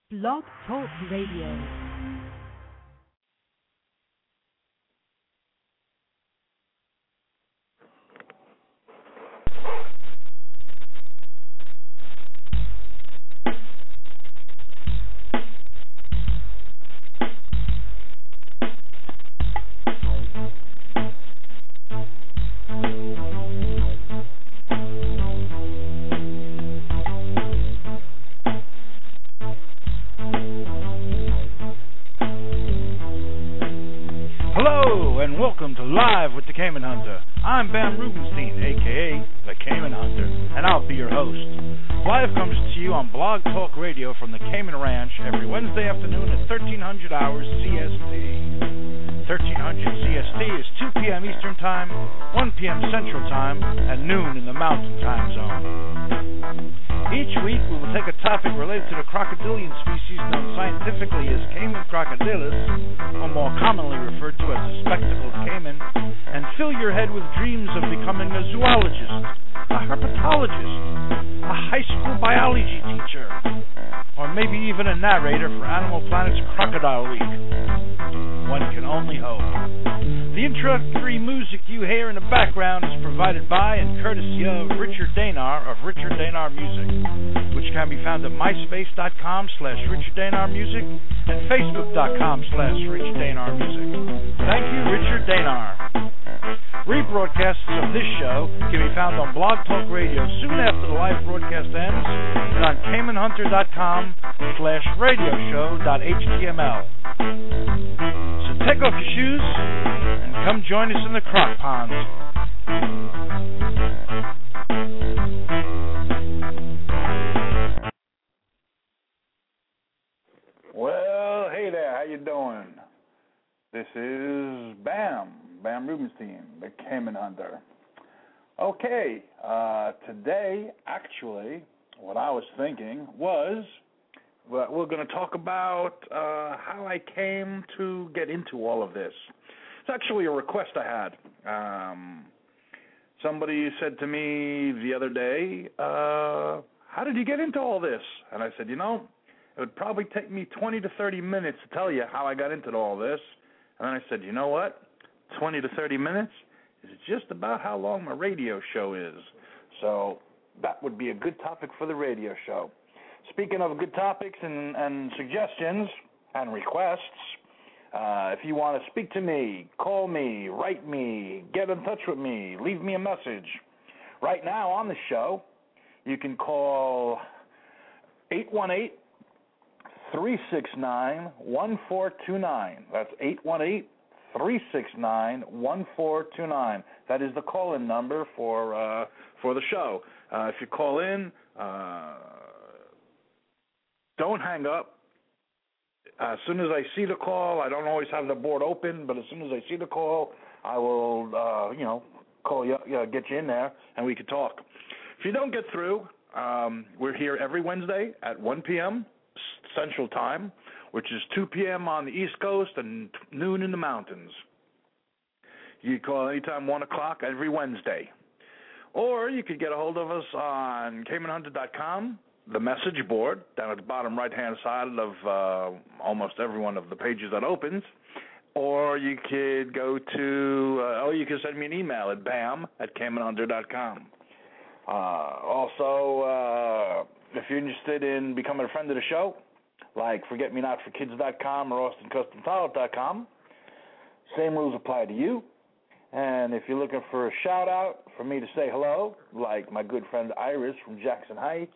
Blog Talk Radio. Welcome to Live with the Cayman Hunter. I'm Bam Rubenstein, a.k.a. the Cayman Hunter, and I'll be your host. Live comes to you on Blog Talk Radio from the Cayman Ranch every Wednesday afternoon at 1300 hours CST. 1300 CST is 2 p.m. Eastern Time, 1 p.m. Central Time, and noon in the Mountain Time Zone. Each week we will take a topic related to the crocodilian species known scientifically as Cayman crocodilus, or more commonly referred to as the spectacled cayman, and fill your head with dreams of becoming a zoologist, a herpetologist, a high school biology teacher, or maybe even a narrator for Animal Planet's Crocodile Week. One can only hope. The introductory music you hear in the background is provided by and courtesy of Richard Danar of Richard Danar Music, which can be found at myspace.com/Richard Danar Music and facebook.com/Richard Danar Music. Thank you, Richard Danar. Rebroadcasts of this show can be found on Blog Talk Radio soon after the live broadcast ends and on CaymanHunter.com/radioshow.html. So take off your shoes and come join us in the croc pond. Well, hey there, how you doing? This is Bam Rubenstein, the Cayman Hunter. Okay, today, actually, what I was thinking was, we're going to talk about how I came to get into all of this. It's actually a request I had. Somebody said to me the other day, how did you get into all this? And I said, it would probably take me 20 to 30 minutes to tell you how I got into all this. And then I said, you know what? 20 to 30 minutes is just about how long my radio show is. So that would be a good topic for the radio show. Speaking of good topics and suggestions and requests, if you want to speak to me, call me, write me, get in touch with me, leave me a message. Right now on the show, you can call 818-369-1429. That's 818-369-1429. That is the call-in number for the show. If you call in, don't hang up. As soon as I see the call, I don't always have the board open, but as soon as I see the call, I will, call you, get you in there, and we can talk. If you don't get through, we're here every Wednesday at 1 p.m. Central Time, which is 2 p.m. on the East Coast and noon in the mountains. You can call anytime 1 o'clock every Wednesday. Or you could get a hold of us on CaymanHunter.com, the message board, down at the bottom right-hand side of almost every one of the pages that opens. Or you could go to, you can send me an email at bam@CaymanHunter.com. Also, if you're interested in becoming a friend of the show, like ForgetMeNotForKids.com or AustinCustomTiled.com, same rules apply to you. And if you're looking for a shout-out for me to say hello, like my good friend Iris from Jackson Heights,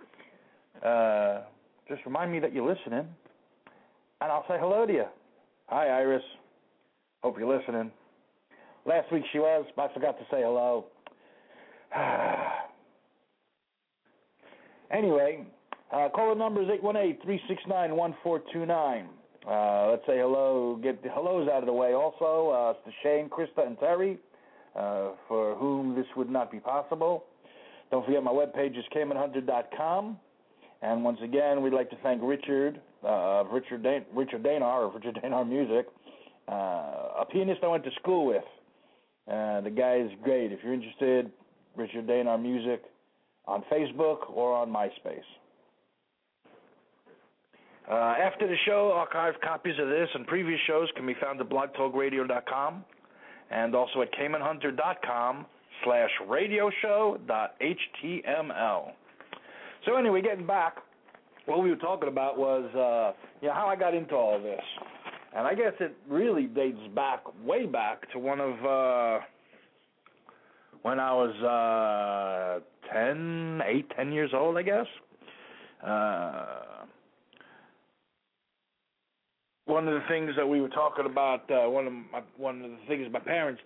just remind me that you're listening, and I'll say hello to you. Hi, Iris. Hope you're listening. Last week she was, but I forgot to say hello. Anyway, call the number is 818-369-1429. Let's say hello, get the hellos out of the way also to Shane, Krista, and Terry, for whom this would not be possible. Don't forget my webpage is CaymanHunter.com. And once again, we'd like to thank Richard Danar of Richard Danar Music, a pianist I went to school with. The guy is great. If you're interested, Richard Danar Music on Facebook or on MySpace. After the show, archived copies of this and previous shows can be found at blogtalkradio.com and also at caymanhunter.com/radioshow.html. So anyway, getting back, what we were talking about was how I got into all this. And I guess it really dates back, way back, to one of when I was 10 years old, I guess. One of the things that we were talking about, one of the things my parents,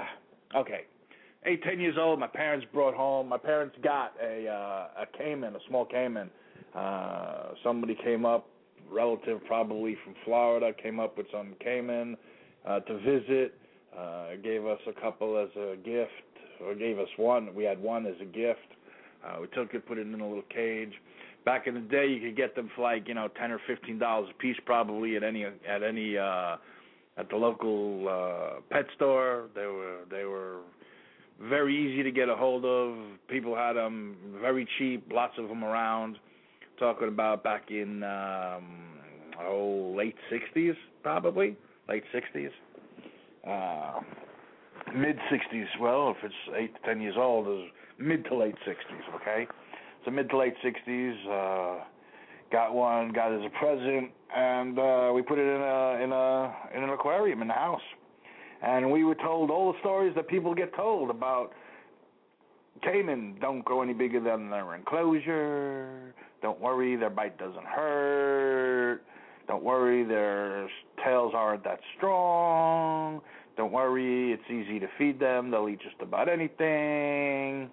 8, 10 years old, my parents got a Cayman, a small Cayman. Somebody came up, relative probably from Florida, came up with some Cayman to visit, gave us a couple as a gift, or gave us one. We had one as a gift. We took it, put it in a little cage. Back in the day, you could get them for like $10 or $15 a piece, probably at the local pet store. They were very easy to get a hold of. People had them very cheap, lots of them around. Talking about back in late 60s, probably late 60s, mid 60s. Well, if it's 8 to 10 years old, it's mid to late 60s. Okay. So mid to late 60s, got it as a present, and we put it in an aquarium in the house. And we were told all the stories that people get told about Cayman. Don't go any bigger than their enclosure. Don't worry, their bite doesn't hurt. Don't worry, their tails aren't that strong. Don't worry, it's easy to feed them. They'll eat just about anything.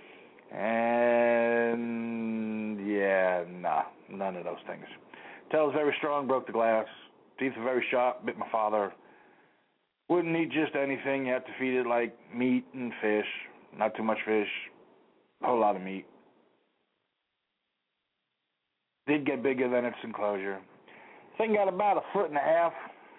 And none of those things. Tail's very strong, broke the glass. Teeth are very sharp, bit my father. Wouldn't eat just anything. You have to feed it like meat and fish. Not too much fish, a whole lot of meat. Did get bigger than its enclosure. Thing got about 1.5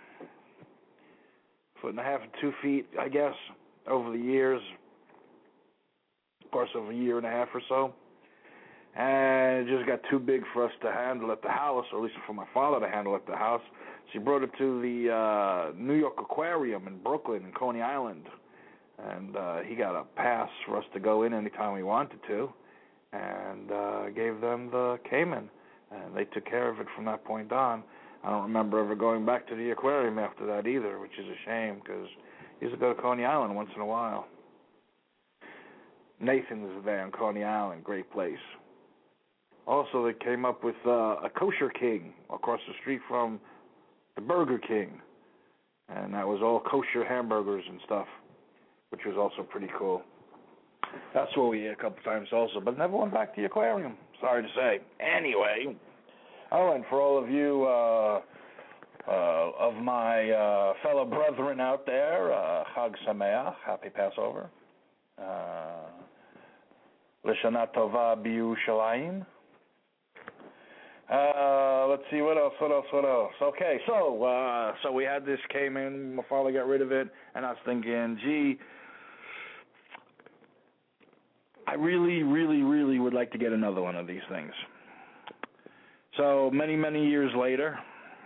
foot and 2 feet, I guess, over the years. Of course, over a year and a half or so. And it just got too big for us to handle at the house, or at least for my father to handle at the house. So he brought it to the New York Aquarium in Brooklyn, in Coney Island. And he got a pass for us to go in anytime we wanted to. And gave them the Cayman. And they took care of it from that point on. I don't remember ever going back to the aquarium after that either, which is a shame, because I used to go to Coney Island once in a while. Nathan's there in Coney Island, great place. Also, they came up with a Kosher King across the street from the Burger King. And that was all kosher hamburgers and stuff, which was also pretty cool. That's what we ate a couple times also, but never went back to the aquarium, sorry to say. Anyway, and for all of you of my fellow brethren out there, Chag Sameach, Happy Passover. L'Shana Tova B'Yerushalayim. Let's see, what else? Okay, so we had this Cayman, my father got rid of it, and I was thinking, gee, I really, really, really would like to get another one of these things. So many, many years later,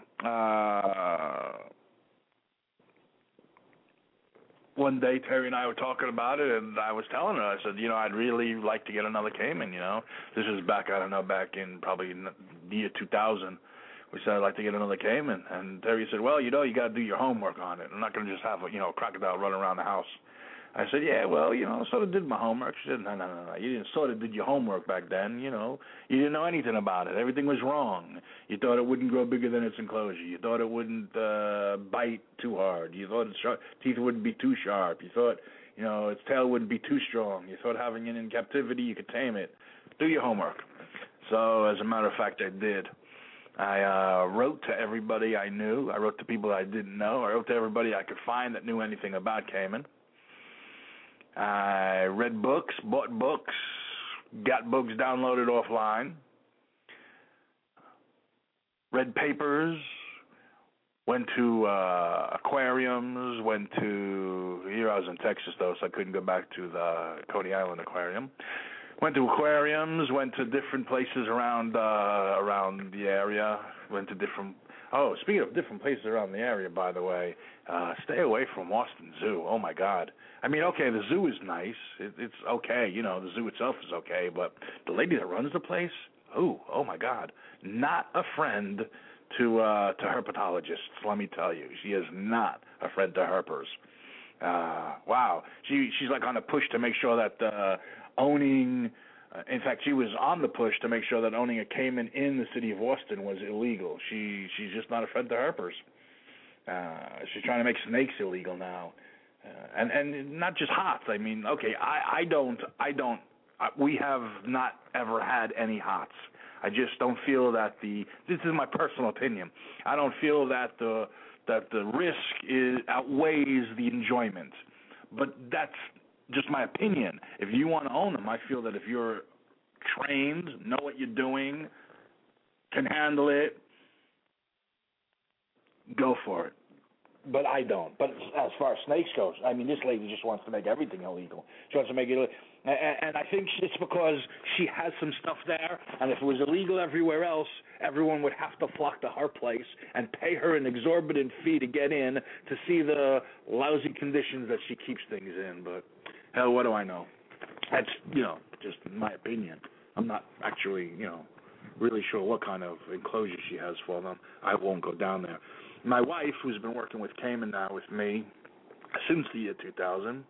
one day Terry and I were talking about it, and I was telling her, I said, I'd really like to get another Cayman, This is back in probably the year 2000. We said, I'd like to get another Cayman. And Terry said, well, you got to do your homework on it. I'm not going to just have a crocodile run around the house. I said, yeah, well, sort of did my homework. She said, no. You didn't sort of did your homework back then, You didn't know anything about it. Everything was wrong. You thought it wouldn't grow bigger than its enclosure. You thought it wouldn't bite too hard. You thought its teeth wouldn't be too sharp. You thought, its tail wouldn't be too strong. You thought having it in captivity, you could tame it. Do your homework. So, as a matter of fact, I did. I wrote to everybody I knew. I wrote to people I didn't know. I wrote to everybody I could find that knew anything about Cayman. I read books, bought books, got books downloaded offline, read papers, went to aquariums, here I was in Texas though, so I couldn't go back to the Coney Island Aquarium. Went to aquariums, went to different places around the area, went to different... Oh, speaking of different places around the area, by the way, stay away from Austin Zoo. Oh, my God. I mean, okay, the zoo is nice. It's okay. You know, the zoo itself is okay, but the lady that runs the place, oh, my God. Not a friend to herpetologists, let me tell you. She is not a friend to herpers. Wow. She's like on a push to make sure that owning... in fact, she was on the push to make sure that owning a caiman in the city of Austin was illegal. She's just not a friend to herpers. She's trying to make snakes illegal now, and not just hots. I mean, okay, I don't. We have not ever had any hots. I just don't feel that this is my personal opinion. I don't feel that the risk outweighs the enjoyment. But that's just my opinion. If you want to own them, I feel that if you're trained, know what you're doing, can handle it, go for it. But I don't. But as far as snakes goes, I mean, this lady just wants to make everything illegal. She wants to make it illegal. And I think it's because she has some stuff there, and if it was illegal everywhere else, everyone would have to flock to her place and pay her an exorbitant fee to get in to see the lousy conditions that she keeps things in. But, hell, what do I know? That's, just my opinion. I'm not actually, really sure what kind of enclosure she has for them. I won't go down there. My wife, who's been working with caiman now with me since the year 2000,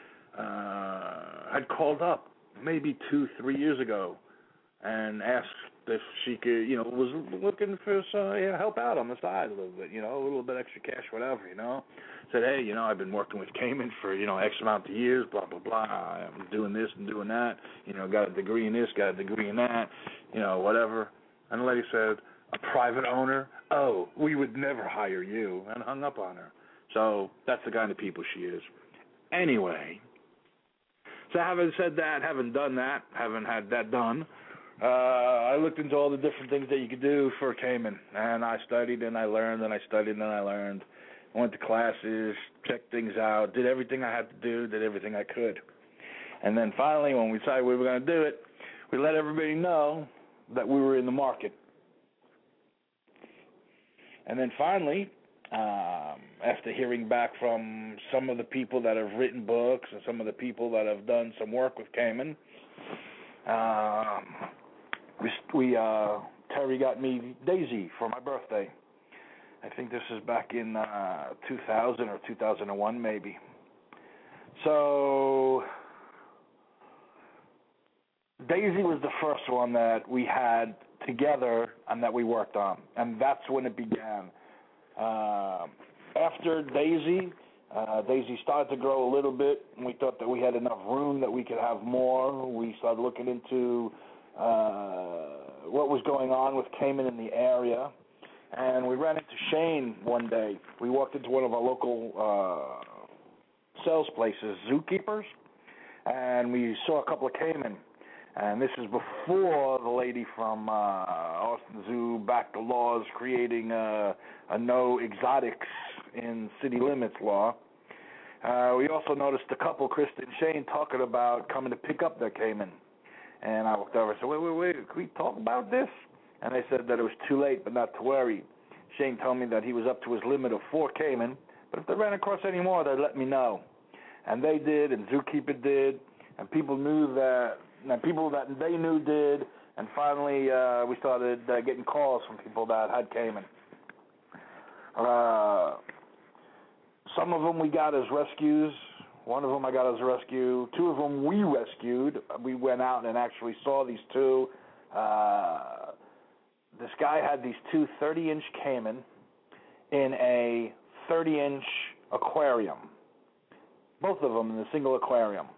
had called up maybe 2-3 years ago and asked if she could, was looking for some help out on the side a little bit, a little bit extra cash, whatever, Said, hey, I've been working with caiman for, X amount of years, blah, blah, blah. I'm doing this and doing that, got a degree in this, got a degree in that, whatever. And the lady said, a private owner? Oh, we would never hire you, and hung up on her. So that's the kind of people she is. Anyway, so having said that, having done that, having had that done, I looked into all the different things that you could do for a caiman, and I studied and I learned and I studied and I learned. I went to classes, checked things out, did everything I had to do, did everything I could. And then finally, when we decided we were going to do it, we let everybody know that we were in the market. And then finally, after hearing back from some of the people that have written books and some of the people that have done some work with caiman, Terry got me Daisy for my birthday. I think this is back in 2000 or 2001 maybe. So Daisy was the first one that we had together and that we worked on, and that's when it began. After Daisy started to grow a little bit, and we thought that we had enough room that we could have more. We started looking into what was going on with caiman in the area, and we ran into Shane one day. We walked into one of our local sales places, Zookeepers, and we saw a couple of caiman. And this is before the lady from Austin Zoo backed the laws creating a no exotics in city limits law. We also noticed a couple, Krista and Shane, talking about coming to pick up their caiman. And I looked over and said, wait, can we talk about this? And they said that it was too late, but not to worry. Shane told me that he was up to his limit of 4 caiman, but if they ran across any more, they'd let me know. And they did, and Zookeeper did, and people knew that. And people that they knew did, and finally we started getting calls from people that had caiman. Some of them we got as rescues. One of them I got as a rescue. 2 of them we rescued. We went out and actually saw these 2. This guy had these 2 30-inch caiman in a 30-inch aquarium. Both of them in a single aquarium.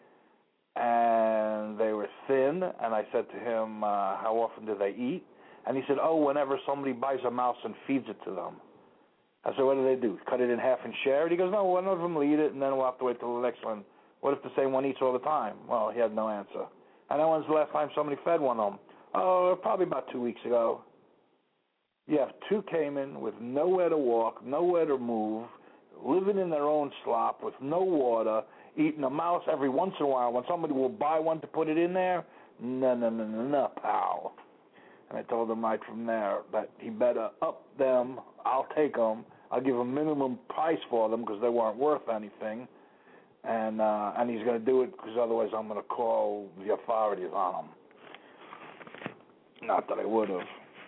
And they were thin, and I said to him, how often do they eat? And he said, whenever somebody buys a mouse and feeds it to them. I said, what do they do, cut it in half and share it? He goes, no, one of them will eat it, and then we'll have to wait till the next one. What if the same one eats all the time? Well, he had no answer. And then when's the last time somebody fed one of them? Probably about 2 weeks ago. You have 2 caiman with nowhere to walk, nowhere to move, living in their own slop with no water eating a mouse every once in a while. When somebody will buy one to put it in there, no, pal. And I told him right from there that he better up them. I'll take them. I'll give a minimum price for them because they weren't worth anything. And he's going to do it because otherwise I'm going to call the authorities on him. Not that I would have.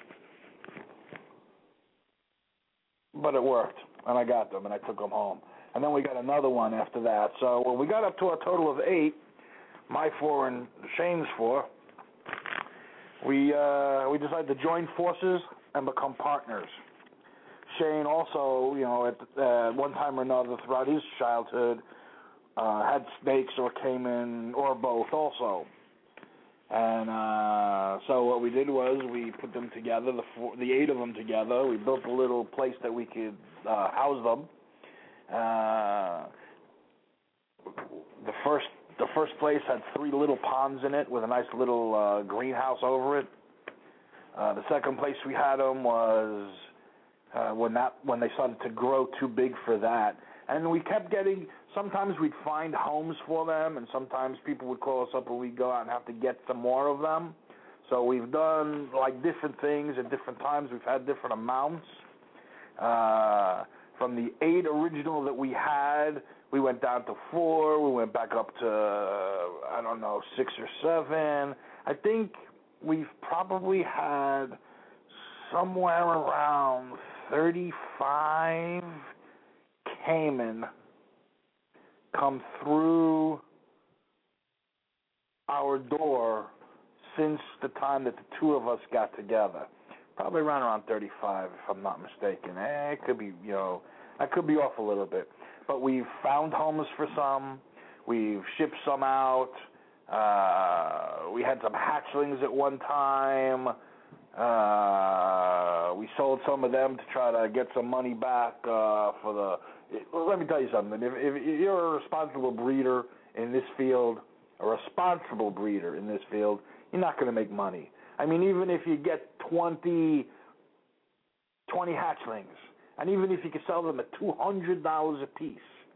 But it worked, and I got them, and I took them home. And then we got another one after that. So when we got up to a total of 8, my 4 and Shane's 4, we decided to join forces and become partners. Shane also, at one time or another throughout his childhood, had snakes or caiman or both also. And so what we did was we put them together, the 8 of them together. We built a little place that we could house them. The first place had 3 little ponds in it with a nice little greenhouse over it. The second place we had them was when they started to grow too big for that. And we kept getting, sometimes we'd find homes for them, and sometimes people would call us up and we'd go out and have to get some more of them. So we've done like different things at different times. We've had different amounts. From the 8 original that we had, we went down to 4. We went back up to, 6 or 7. I think we've probably had somewhere around 35 caiman come through our door since the time that the 2 of us got together. Probably around 35, if I'm not mistaken. It could be, I could be off a little bit. But we've found homes for some. We've shipped some out. We had some hatchlings at one time. We sold some of them to try to get some money back let me tell you something. If you're a responsible breeder in this field, you're not going to make money. I mean, even if you get 20 hatchlings, and even if you could sell them at $200 a piece,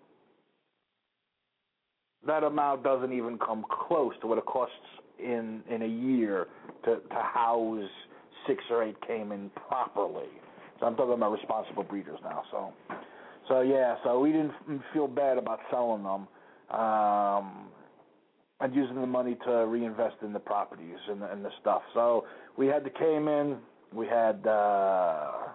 that amount doesn't even come close to what it costs in a year to house 6 or 8 caiman properly. So I'm talking about responsible breeders now. So we didn't feel bad about selling them and using the money to reinvest in the properties and the stuff. So we had the caiman. We had the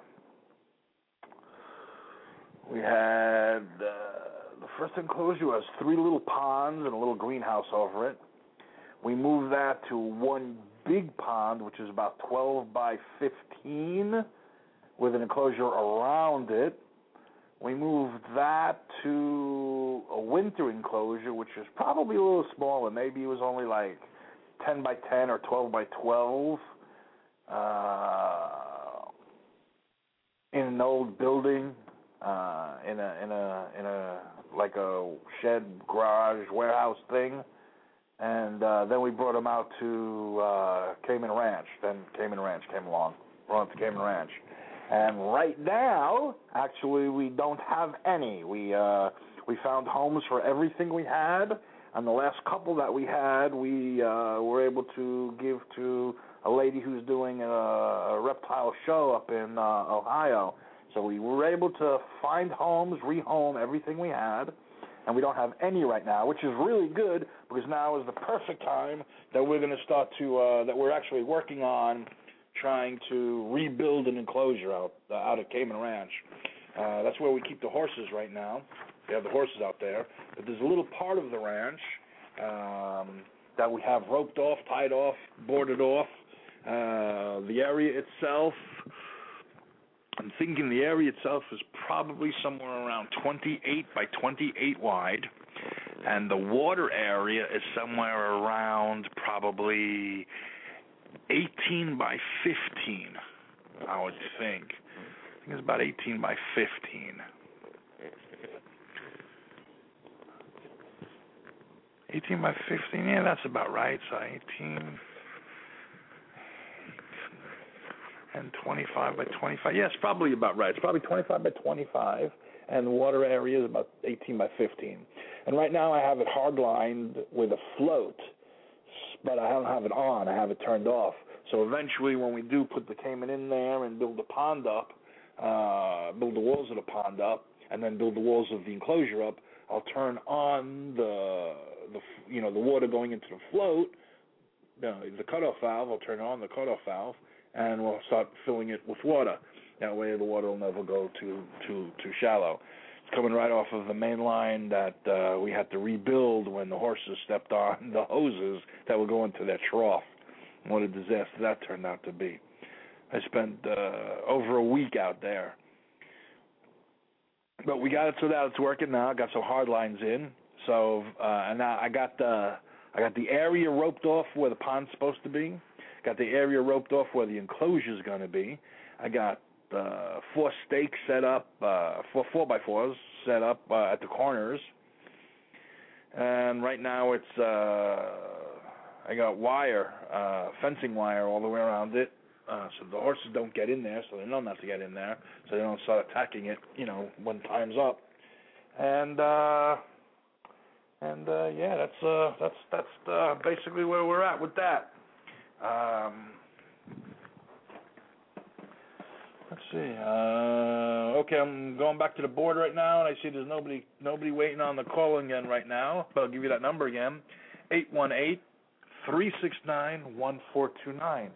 first enclosure was 3 little ponds and a little greenhouse over it. We moved that to 1 big pond, which is about 12 by 15, with an enclosure around it. We moved that to a winter enclosure, which is probably a little smaller. Maybe it was only like 10 by 10 or 12 by 12 in an old building, in a like a shed, garage, warehouse thing. And then we brought them out to Cayman Ranch. Then Cayman Ranch came along. We're on to Cayman Ranch. And right now, actually, we don't have any. We found homes for everything we had, and the last couple that we had, we were able to give to a lady who's doing a reptile show up in Ohio. So we were able to find homes, rehome everything we had, and we don't have any right now, which is really good because now is the perfect time that we're going to start to that we're actually working on trying to rebuild an enclosure out at Cayman Ranch. That's where we keep the horses right now. We have the horses out there. But there's a little part of the ranch that we have roped off, tied off, boarded off. The area itself, I'm thinking the area itself is probably somewhere around 28 by 28 wide. And the water area is somewhere around probably 18 by 15, I would think. I think it's about 18 by 15. 18 by 15, yeah, that's about right. So 18 and 25 by 25. Yeah, it's probably about right. It's probably 25 by 25, and the water area is about 18 by 15. And right now I have it hardlined with a float, but I don't have it on. I have it turned off. So eventually when we do put the Cayman in there and build the pond up, build the walls of the pond up, and then build the walls of the enclosure up, I'll turn on the water going into the float, the cutoff valve. I'll turn on the cutoff valve, and we'll start filling it with water. That way the water will never go too shallow. It's coming right off of the main line that we had to rebuild when the horses stepped on the hoses that were going to their trough. What a disaster that turned out to be. I spent over a week out there. But we got it so that it's working now. I got some hard lines in. So and now I got the area roped off where the pond's supposed to be. Got the area roped off where the enclosure's going to be. I got 4 stakes set up, 4 4x4s set up at the corners. And right now it's I got wire, fencing wire all the way around it, so the horses don't get in there, so they know not to get in there, so they don't start attacking it, when time's up. And yeah, that's basically where we're at with that. Let's see. Okay, I'm going back to the board right now, and I see there's nobody waiting on the call again right now. But I'll give you that number again: 818-369-1429.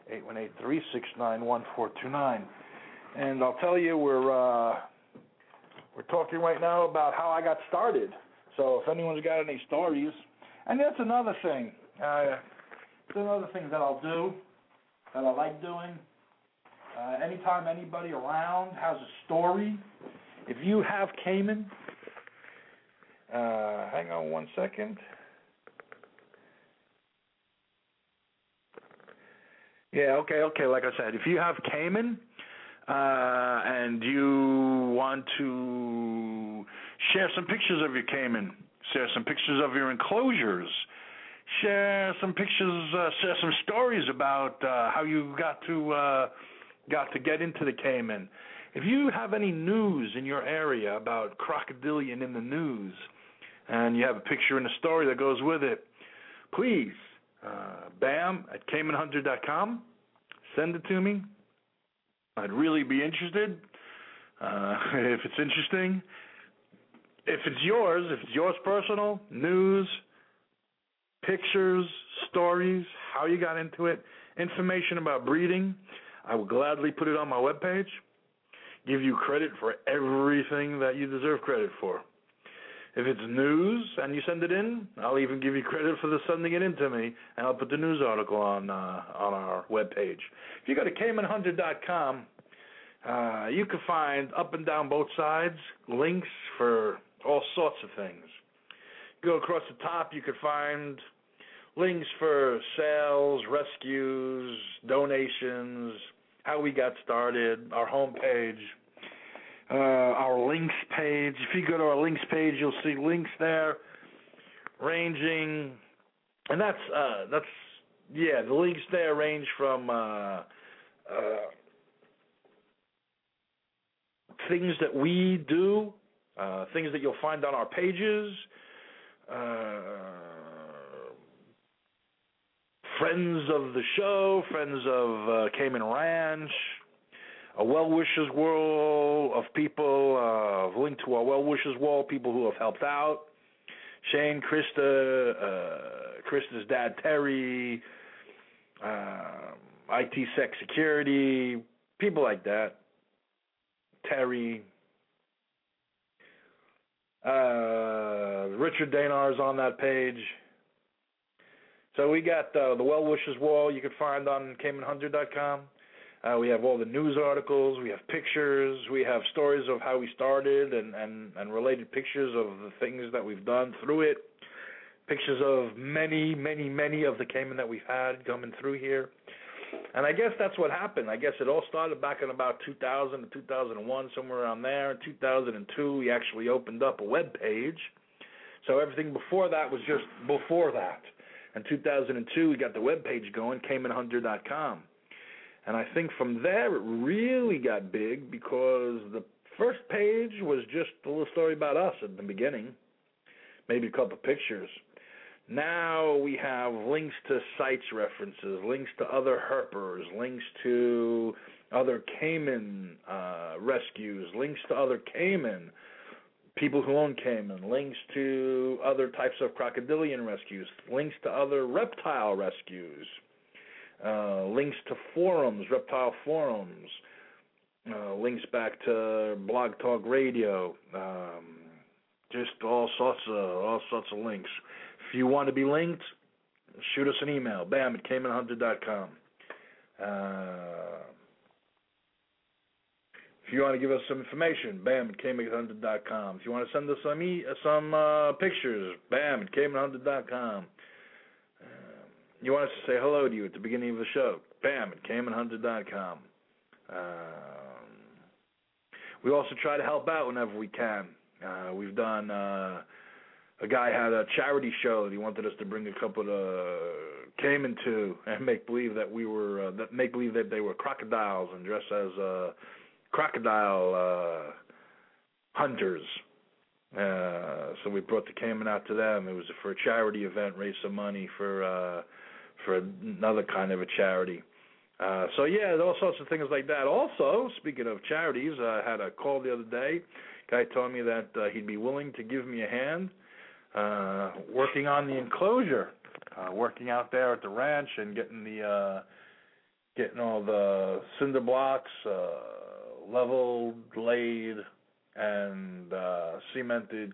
818-369-1429. And I'll tell you, we're talking right now about how I got started. So if anyone's got any stories, and that's another thing. It's another thing that I'll do, that I like doing. Anytime anybody around has a story, if you have Cayman, hang on one second. Yeah, okay. Like I said, if you have Cayman and you want to share some pictures of your Cayman, share some pictures of your enclosures, share some pictures, share some stories about how you got to get into the Cayman. If you have any news in your area about crocodilian in the news, and you have a picture and a story that goes with it, please, bam@caymanhunter.com, send it to me. I'd really be interested if it's interesting. If it's yours personal, news, pictures, stories, how you got into it, information about breeding, I will gladly put it on my webpage, give you credit for everything that you deserve credit for. If it's news and you send it in, I'll even give you credit for the sending it in to me, and I'll put the news article on our webpage. If you go to caymanhunter.com, you can find up and down both sides links for all sorts of things. You go across the top, you can find links for sales, rescues, donations, how we got started, our homepage, our links page. If you go to our links page, you'll see links there ranging, and the links there range from things that we do, things that you'll find on our pages, friends of the show, friends of Cayman Ranch, a well-wishers wall of people, linked to our well-wishers wall, people who have helped out. Shane, Krista's dad, Terry, IT Sec Security, people like that. Terry. Richard Danar is on that page. So we got the well-wishers wall you can find on caymanhunter.com. We have all the news articles, we have pictures, we have stories of how we started and related pictures of the things that we've done through it, pictures of many, many, many of the Cayman that we've had coming through here. And I guess that's what happened. I guess it all started back in about 2000 to 2001, somewhere around there. In 2002, we actually opened up a web page. So everything before that was just before that. In 2002, we got the web page going, caymanhunter.com. And I think from there it really got big because the first page was just a little story about us at the beginning. maybe a couple of pictures. Now we have links to sites references, links to other herpers, links to other caiman rescues, links to other caiman, people who own caiman, links to other types of crocodilian rescues, links to other reptile rescues, links to forums, reptile forums, links back to Blog Talk Radio, just all sorts of links. If you want to be linked, shoot us an email, bam@caimanhunter.com. If you want to give us some information, bam@caimanhunter.com. If you want to send us some pictures, bam@caimanhunter.com. You want us to say hello to you at the beginning of the show, bam@caimanhunter.com. We also try to help out whenever we can. We've done, a guy had a charity show that he wanted us to bring a couple of caiman to and make believe that they were crocodiles and dress as crocodile hunters. So we brought the caiman out to them. It was for a charity event, raise some money for another kind of a charity. So yeah, all sorts of things like that. Also, speaking of charities, I had a call the other day. Guy told me that he'd be willing to give me a hand working on the enclosure, working out there at the ranch and getting all the cinder blocks leveled, laid, and cemented,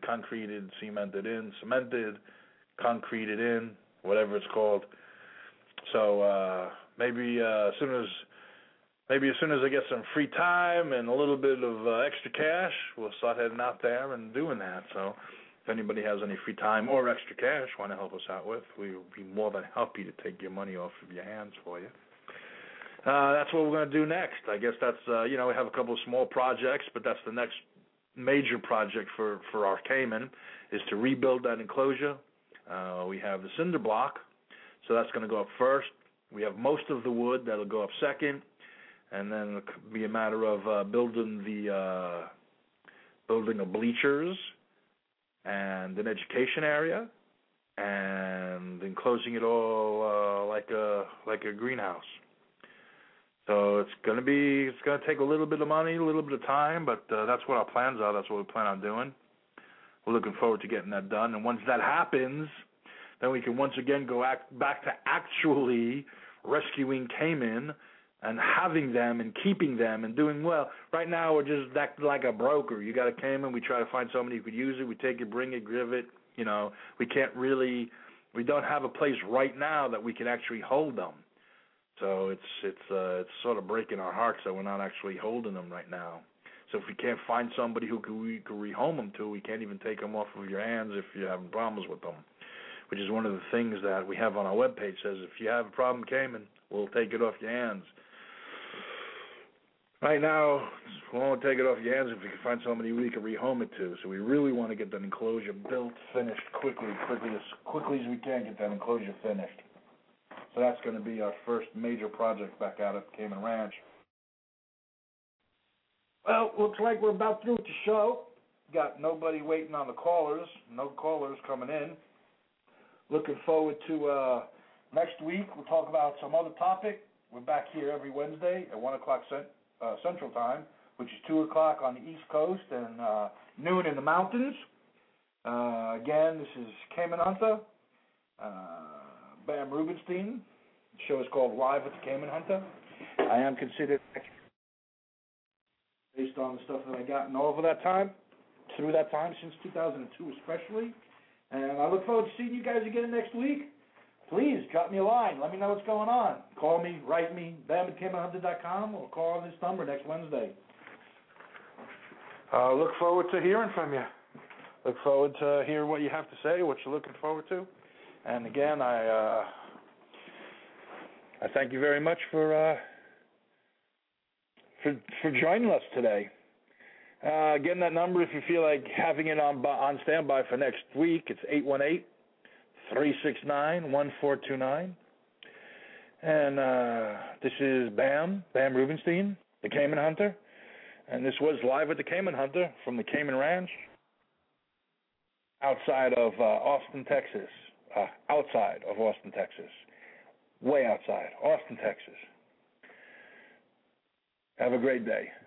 concreted in, whatever it's called. So maybe as soon as I get some free time and a little bit of extra cash, we'll start heading out there and doing that. So if anybody has any free time or extra cash want to help us out with, we would be more than happy to take your money off of your hands for you. That's what we're going to do next. I guess that's, we have a couple of small projects, but that's the next major project for our caiman, is to rebuild that enclosure. We have the cinder block, so that's going to go up first. We have most of the wood that'll go up second, and then it'll be a matter of building of bleachers and an education area, and enclosing it all like a greenhouse. So it's going to take a little bit of money, a little bit of time, but that's what our plans are. That's what we plan on doing. We're looking forward to getting that done, and once that happens, then we can once again go back to actually rescuing caiman and having them and keeping them and doing well. Right now, we're just acting like a broker. You got a caiman, we try to find somebody who could use it. We take it, bring it, give it. We don't have a place right now that we can actually hold them. So it's sort of breaking our hearts that we're not actually holding them right now. So if we can't find somebody who we could rehome them to, we can't even take them off of your hands if you're having problems with them, which is one of the things that we have on our webpage. Says if you have a problem caiman, we'll take it off your hands. Right now, we won't take it off your hands if we can find somebody we can rehome it to. So we really want to get that enclosure built, finished quickly as we can, get that enclosure finished. So that's going to be our first major project back out at Caiman Ranch. Well, looks like we're about through with the show. Got nobody waiting on the callers. No callers coming in. Looking forward to next week. We'll talk about some other topic. We're back here every Wednesday at 1 o'clock Central Time, which is 2 o'clock on the East Coast and noon in the mountains. Again, this is Caiman Hunter. Bam Rubenstein. The show is called Live with the Caiman Hunter. I am considered, based on the stuff that I gotten over that time, through that time, since 2002 especially. And I look forward to seeing you guys again next week. Please drop me a line. Let me know what's going on. Call me, write me, bam@caimanhunter.com, or call on this number next Wednesday. Look forward to hearing from you. Look forward to hear what you have to say, what you're looking forward to. And again, I thank you very much for joining us today. Again, that number, if you feel like having it on standby for next week, it's 818-369-1429. And this is Bam Rubenstein, the Caiman Hunter. And this was Live with the Caiman Hunter from the Caiman Ranch. outside of Austin, Texas. Outside of Austin, Texas. Way outside. Austin, Texas. Have a great day.